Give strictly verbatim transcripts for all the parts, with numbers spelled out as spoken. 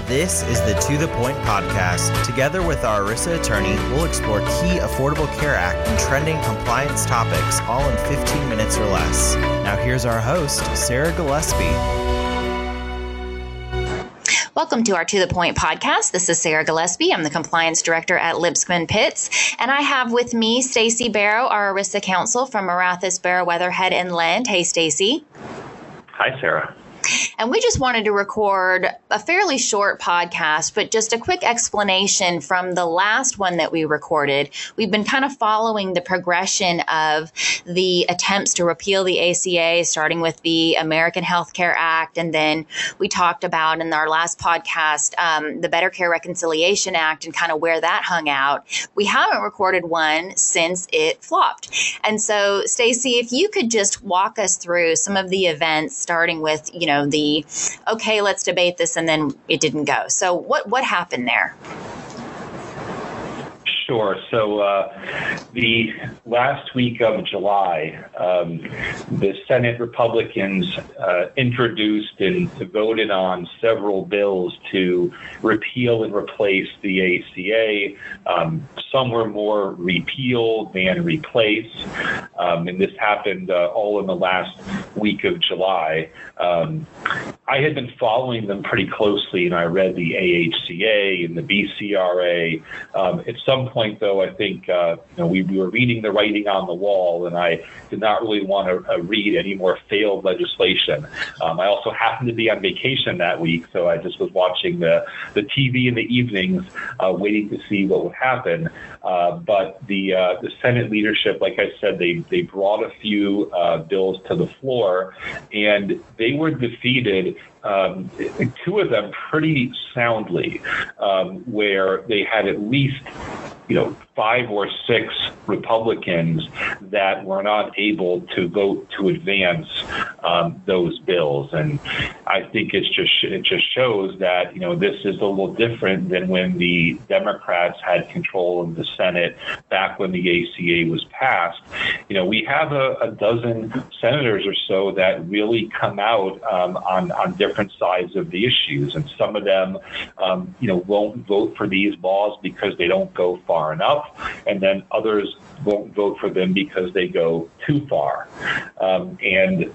This is the To The Point podcast. Together with our ERISA attorney, we'll explore key Affordable Care Act and trending compliance topics, all in fifteen minutes or less. Now here's our host, Sarah Gillespie. Welcome to our To The Point podcast. This is Sarah Gillespie. I'm the compliance director at Lipscomb Pitts, and I have with me Stacey Barrow, our ERISA counsel from Arathis, Barrow, Weatherhead, and Lend. Hey, Stacey. Hi, Sarah. And we just wanted to record a fairly short podcast, but just a quick explanation from the last one that we recorded. We've been kind of following the progression of the attempts to repeal the A C A, starting with the American Health Care Act. And then we talked about in our last podcast, um, the Better Care Reconciliation Act and kind of where that hung out. We haven't recorded one since it flopped. And so, Stacey, if you could just walk us through some of the events, starting with, you know, the, okay, let's debate this, and then it didn't go. So what, what happened there? Sure. So uh, the last week of July, um, the Senate Republicans uh, introduced and voted on several bills to repeal and replace the A C A. Um, some were more repeal than replace. Um, and this happened uh, all in the last week of July. Um, I had been following them pretty closely, and I read the A H C A and the B C R A. Um, at some point, though, I think uh, you know, we, we were reading the writing on the wall, and I did not really want to uh, read any more failed legislation. Um, I also happened to be on vacation that week, so I just was watching the, the T V in the evenings, uh, waiting to see what would happen. Uh, but the uh, the Senate leadership, like I said, they, they brought a few uh, bills to the floor, and they were defeated, um, two of them pretty soundly, um, where they had at least you know, five or six Republicans that were not able to vote to advance um, those bills. And I think it's just it just shows that, you know, this is a little different than when the Democrats had control of the Senate back when the A C A was passed. You know, we have a, a dozen senators or so that really come out um, on, on different sides of the issues. And some of them, um, you know, won't vote for these laws because they don't go far enough, and then others won't vote for them because they go too far. Um, and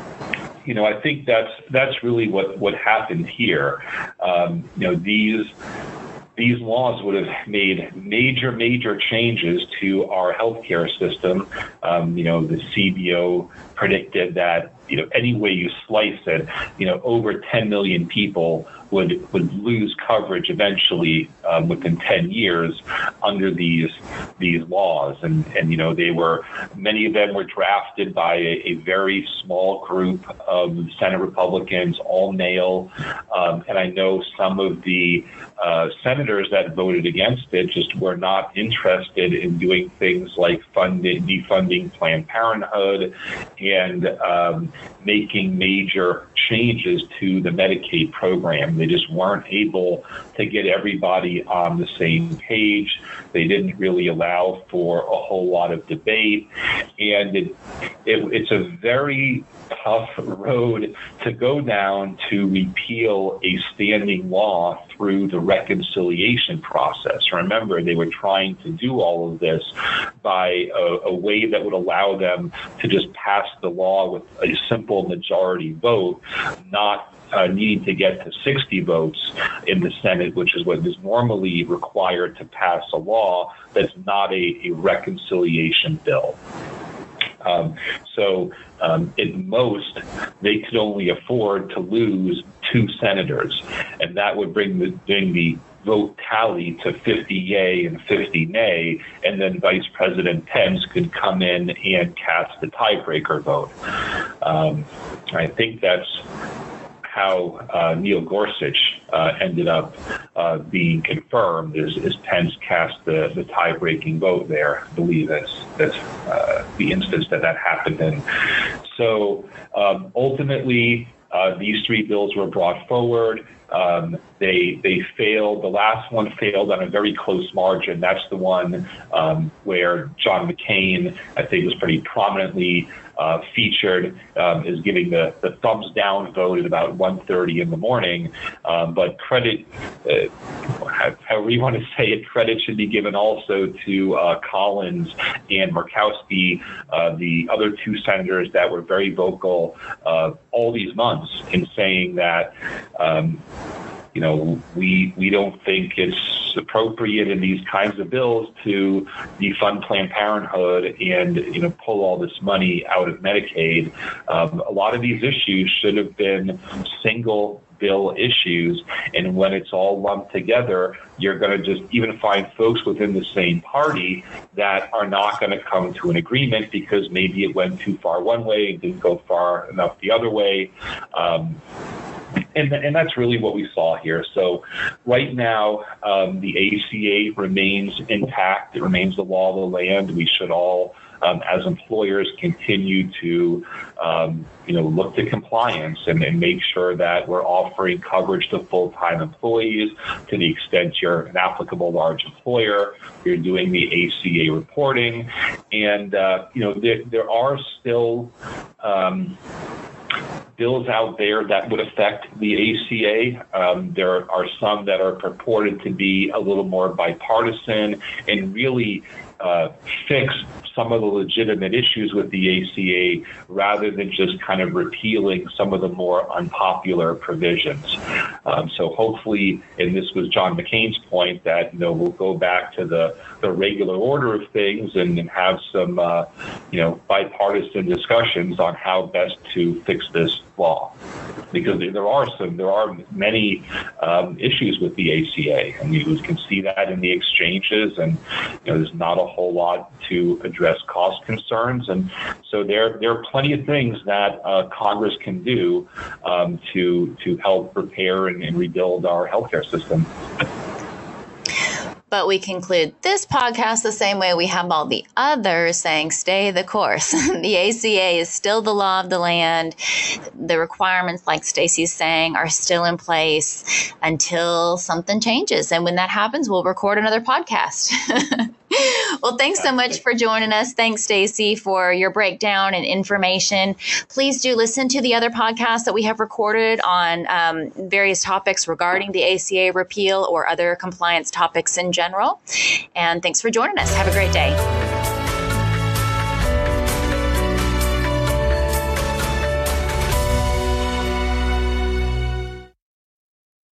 you know, I think that's that's really what what happened here. Um, you know, these these laws would have made major, major changes to our healthcare system. Um, you know, the C B O predicted that, you know, any way you slice it, you know, over ten million people would would lose coverage eventually um, within ten years under these these laws. And, and, you know, they were, many of them were drafted by a, a very small group of Senate Republicans, all male. Um, and I know some of the uh, senators that voted against it just were not interested in doing things like funding, defunding Planned Parenthood and um, making major changes to the Medicaid program. They just weren't able to get everybody on the same page. They didn't really allow for a whole lot of debate. And it, it, it's a very tough road to go down to repeal a standing law through the reconciliation process. Remember, they were trying to do all of this by a, a way that would allow them to just pass the law with a simple majority vote, not Uh, needing to get to sixty votes in the Senate, which is what is normally required to pass a law that's not a, a reconciliation bill. Um, so um, at most, they could only afford to lose two senators, and that would bring the, bring the vote tally to fifty yay and fifty nay, and then Vice President Pence could come in and cast the tiebreaker vote. Um, I think that's how uh, Neil Gorsuch uh, ended up uh, being confirmed is, is Pence cast the, the tie-breaking vote there. I believe that's, that's uh, the instance that that happened in. So um, ultimately, uh, these three bills were brought forward. Um, they they failed. The last one failed on a very close margin. That's the one um, where John McCain, I think, was pretty prominently uh, featured um, as giving the, the thumbs down vote at about one thirty in the morning. Um, but credit, uh, however you want to say it, credit should be given also to uh, Collins and Murkowski, uh, the other two senators that were very vocal uh, all these months in saying that, um, you know, we we don't think it's appropriate in these kinds of bills to defund Planned Parenthood and, you know, pull all this money out of Medicaid. Um, a lot of these issues should have been single bill issues, and when it's all lumped together, you're going to just even find folks within the same party that are not going to come to an agreement because maybe it went too far one way and didn't go far enough the other way. Um, And, and that's really what we saw here. So right now, um, the A C A remains intact. It remains the law of the land. We should all, um, as employers, continue to, um, you know, look to compliance and, and make sure that we're offering coverage to full-time employees to the extent you're an applicable large employer. You're doing the A C A reporting. And, uh, you know, there, there are still um, bills out there that would affect the A C A. Um, there are some that are purported to be a little more bipartisan and really uh, fix some of the legitimate issues with the A C A rather than just kind of repealing some of the more unpopular provisions. Um, so hopefully, and this was John McCain's point, that, you know, we'll go back to the, the regular order of things and, and have some, uh, you know, bipartisan discussions on how best to fix this law. Because there are some, there are many um, issues with the A C A, and you can see that in the exchanges, and, you know, there's not a whole lot to address cost concerns, and so there there are plenty of things that uh, Congress can do um, to to help repair and, and rebuild our healthcare system. But we conclude this podcast the same way we have all the others, saying stay the course. The A C A is still the law of the land. The requirements, like Stacey's saying, are still in place until something changes. And when that happens, we'll record another podcast. Well, thanks so much for joining us. Thanks, Stacey, for your breakdown and information. Please do listen to the other podcasts that we have recorded on um, various topics regarding the A C A repeal or other compliance topics in general. And thanks for joining us. Have a great day.